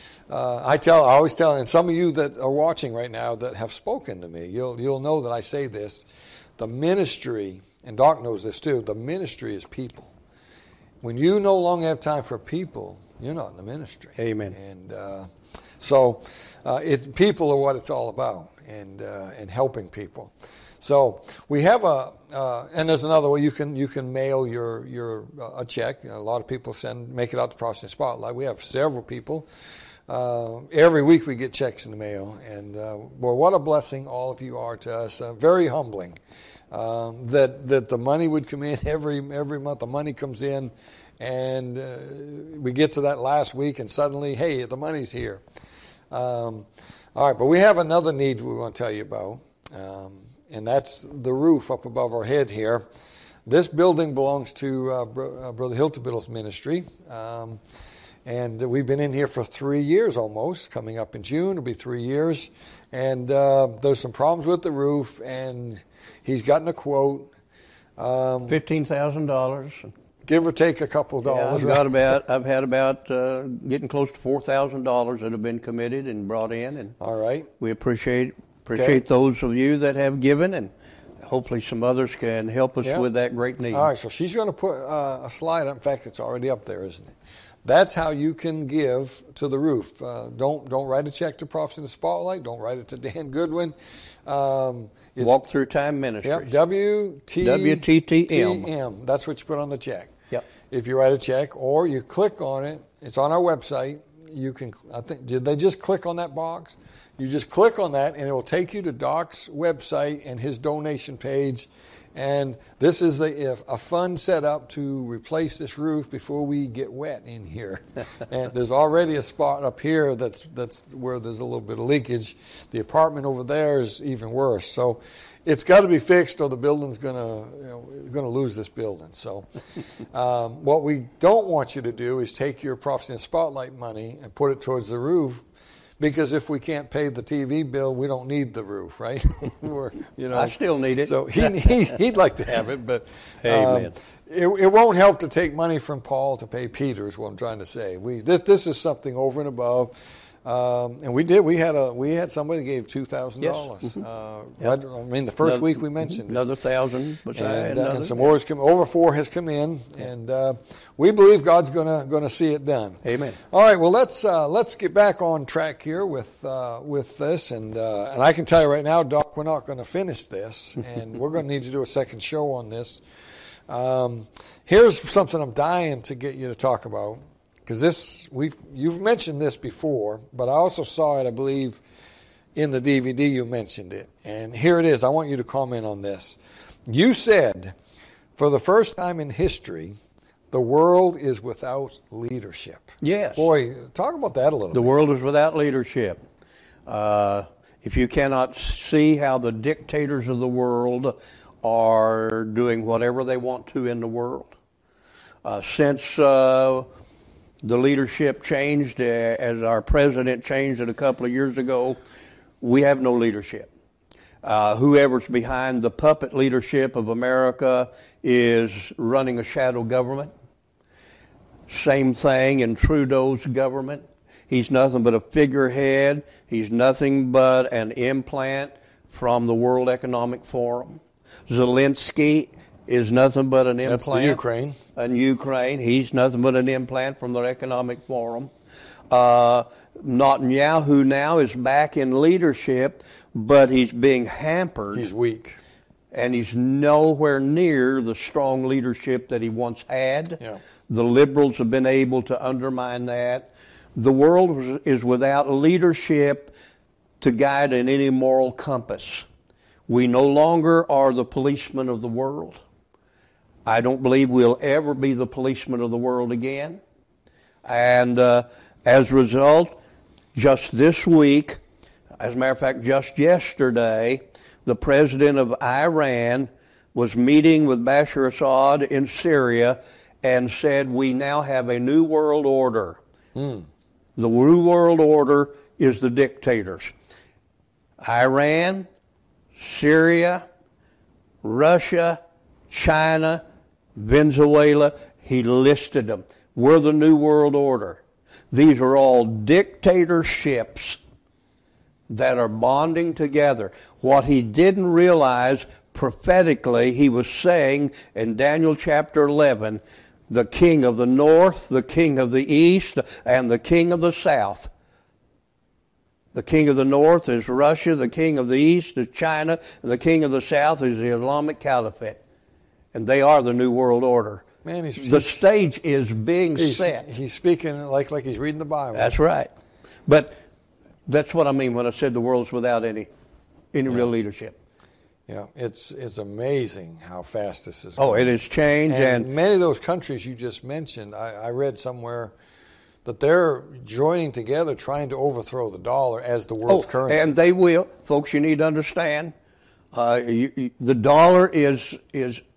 I always tell. And some of you that are watching right now that have spoken to me, you'll know that I say this. The ministry. And Doc knows this too, the ministry is people. When you no longer have time for people, you're not in the ministry. Amen. And so people are what it's all about, and helping people. So we have and there's another way you can mail your a check. A lot of people make it out to Prophecy Spotlight. We have several people. Every week we get checks in the mail, and boy, what a blessing all of you are to us. Very humbling. That the money would come in every month. The money comes in, and we get to that last week, and suddenly, hey, the money's here. All right, but we have another need we want to tell you about, and that's the roof up above our head here. This building belongs to Brother Hiltebiddle's ministry. And we've been in here for 3 years almost. Coming up in June, it'll be 3 years. And there's some problems with the roof, and he's gotten a quote. $15,000. Give or take a couple dollars. Yeah, I've had about getting close to $4,000 that have been committed and brought in. And all right. We appreciate those of you that have given, and hopefully some others can help us with that great need. All right, so she's going to put a slide up. In fact, it's already up there, isn't it? That's how you can give to the roof. Don't write a check to Prophecy in the Spotlight. Don't write it to Dan Goodwin. Walk Through Time Ministries. Yep, WTTM. That's what you put on the check. Yep. If you write a check, or you click on it, it's on our website. You can. Did they just click on that box? You just click on that, and it will take you to Doc's website and his donation page. And this is a fund set up to replace this roof before we get wet in here. And there's already a spot up here that's where there's a little bit of leakage. The apartment over there is even worse. So it's got to be fixed, or the building's gonna lose this building. So what we don't want you to do is take your Prophecy in the Spotlight money and put it towards the roof. Because if we can't pay the TV bill, we don't need the roof, right? I still need it. So he'd like to have it, but Amen. It won't help to take money from Paul to pay Peter, is what I'm trying to say. This is something over and above. And we did. We had somebody gave $2,000. Yes. I mean, the first week we mentioned another 1,000, and some more has come. Over 4 has come in, and we believe God's going to see it done. Amen. All right. Well, let's get back on track here with this, and I can tell you right now, Doc, we're not going to finish this, and we're going to need to do a second show on this. Here's something I'm dying to get you to talk about. Because you've mentioned this before, but I also saw it, I believe, in the DVD you mentioned it. And here it is. I want you to comment on this. You said, for the first time in history, the world is without leadership. Yes. Boy, talk about that a little bit. The world is without leadership. If you cannot see how the dictators of the world are doing whatever they want to in the world, since the leadership changed, as our president changed it a couple of years ago, we have no leadership. Whoever's behind the puppet leadership of America is running a shadow government. Same thing in Trudeau's government. He's nothing but a figurehead. He's nothing but an implant from the World Economic Forum. Zelensky is nothing but an implant. That's the Ukraine. In Ukraine. He's nothing but an implant from the Economic Forum. Netanyahu now is back in leadership, but he's being hampered. He's weak. And he's nowhere near the strong leadership that he once had. Yeah. The liberals have been able to undermine that. The world is without leadership to guide in any moral compass. We no longer are the policemen of the world. I don't believe we'll ever be the policemen of the world again. And as a result, just this week, as a matter of fact, just yesterday, the president of Iran was meeting with Bashar Assad in Syria and said, we now have a new world order. The new world order is the dictators. Iran, Syria, Russia, China, Venezuela, he listed them. We're the New World Order. These are all dictatorships that are bonding together. What he didn't realize prophetically, he was saying in Daniel chapter 11, the king of the north, the king of the east, and the king of the south. The king of the north is Russia, the king of the east is China, and the king of the south is the Islamic Caliphate. And they are the New World Order. Man, the stage is being set. He's speaking like he's reading the Bible. That's right. But that's what I mean when I said the world's without any real leadership. Yeah, it's amazing how fast this is going. Oh, it has changed. And many of those countries you just mentioned, I read somewhere that they're joining together trying to overthrow the dollar as the world's currency. And they will. Folks, you need to understand, the dollar is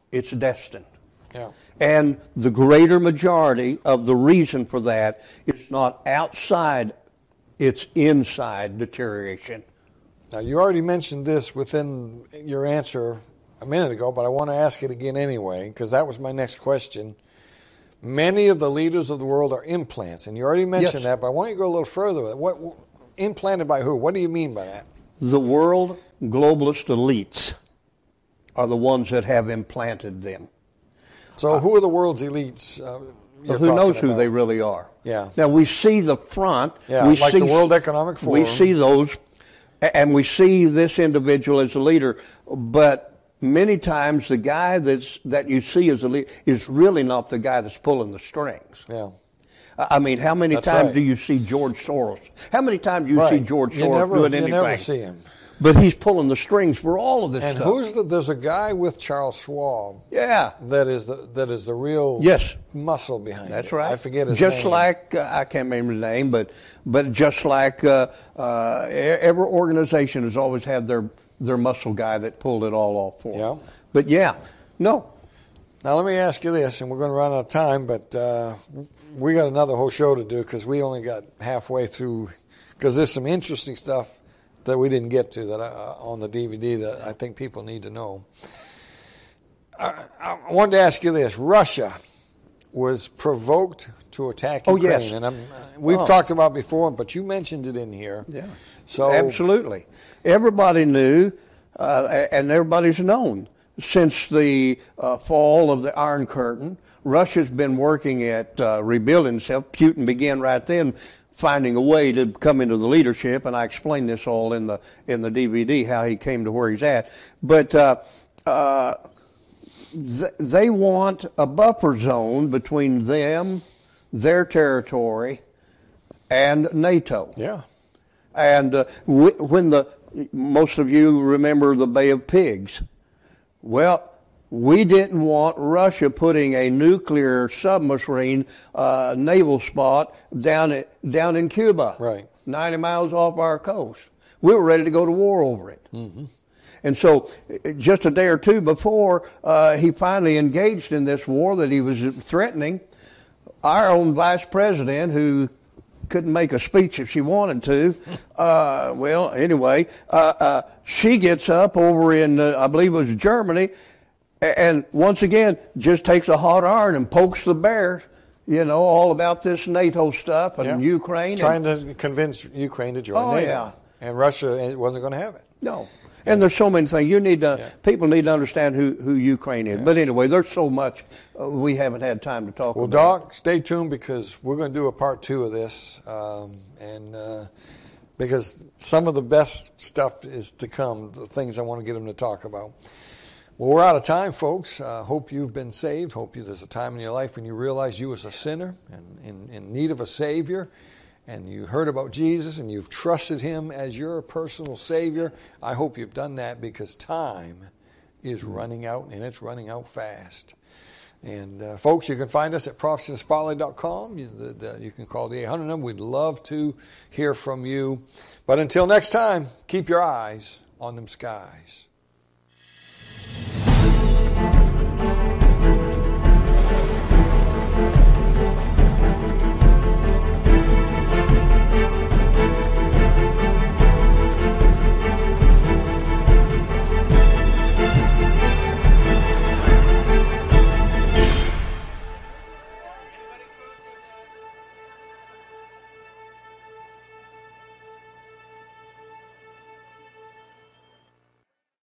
it's destined. Yeah. And the greater majority of the reason for that is not outside, it's inside deterioration. Now, you already mentioned this within your answer a minute ago, but I want to ask it again anyway, because that was my next question. Many of the leaders of the world are implants, and you already mentioned that, but I want you to go a little further with it. What implanted by who? What do you mean by that? The world globalist elites are the ones that have implanted them. So who are the world's elites? Who knows who they really are? Yeah. Now, we see the front. Yeah, like the World Economic Forum. We see those, and we see this individual as a leader, but many times the guy that you see as a leader is really not the guy that's pulling the strings. Yeah. I mean, how many times do you see George Soros? How many times do you see George Soros doing anything? You never see him. But he's pulling the strings for all of this and stuff. There's a guy with Charles Schwab. Yeah. That is the real muscle behind it. That's right. I forget his just name. Like, I can't remember his name, but just like every organization has always had their muscle guy that pulled it all off for them. But no. Now let me ask you this, and we're going to run out of time, but we got another whole show to do because we only got halfway through, because there's some interesting stuff that we didn't get to that on the DVD that I think people need to know. I wanted to ask you this. Russia was provoked to attack Ukraine. Yes. And we've talked about it before, but you mentioned it in here. Yeah. So absolutely. Everybody knew, and everybody's known, since the fall of the Iron Curtain, Russia's been working at rebuilding itself. Putin began right then finding a way to come into the leadership, and I explained this all in the DVD, how he came to where he's at. But they want a buffer zone between them, their territory, and NATO. Yeah. And when most of you remember the Bay of Pigs, well, we didn't want Russia putting a nuclear submarine naval spot down in Cuba, right, 90 miles off our coast. We were ready to go to war over it. Mm-hmm. And so just a day or two before he finally engaged in this war that he was threatening, our own vice president, who couldn't make a speech if she wanted to, she gets up over in, I believe it was Germany, and once again, just takes a hot iron and pokes the bear, all about this NATO stuff and Ukraine. Trying to convince Ukraine to join NATO. Yeah. And Russia wasn't going to have it. No. And there's so many things. People need to understand who Ukraine is. Yeah. But anyway, there's so much we haven't had time to talk about. Well, Doc, stay tuned because we're going to do a part 2 of this. Because some of the best stuff is to come, the things I want to get them to talk about. Well, we're out of time, folks. Hope you've been saved. Hope there's a time in your life when you realize you was a sinner and in need of a Savior, and you heard about Jesus and you've trusted Him as your personal Savior. I hope you've done that because time is running out, and it's running out fast. And folks, you can find us at prophecyinthespotlight.com. You can call the 800 number. We'd love to hear from you. But until next time, keep your eyes on them skies.